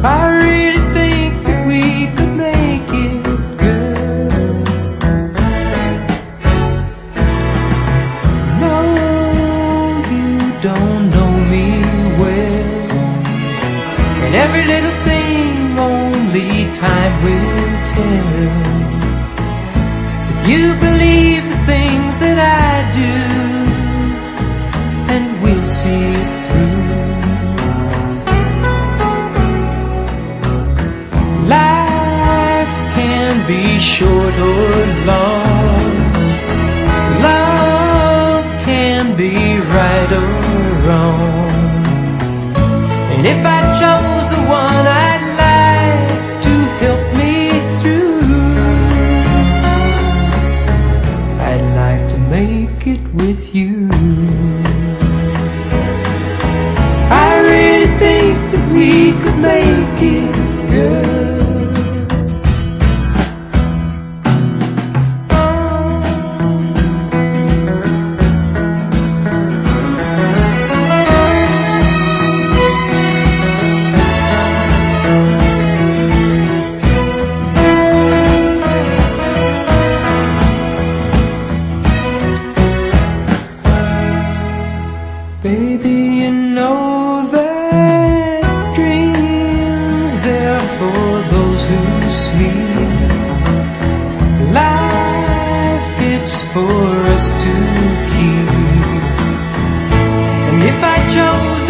I really think that we could make it, girl. No, you don't know me well, and every little thing only time will tell. If you believe the things that I do, and we'll see it through. Life can be short or long. Love can be right or wrong. And if I chose the one I'd like to help me through, I'd like to make it with you. I really think that we could make it, girl. Baby, you know that dreams, they're for those who sleep. Life, it's for us to keep. And if I chose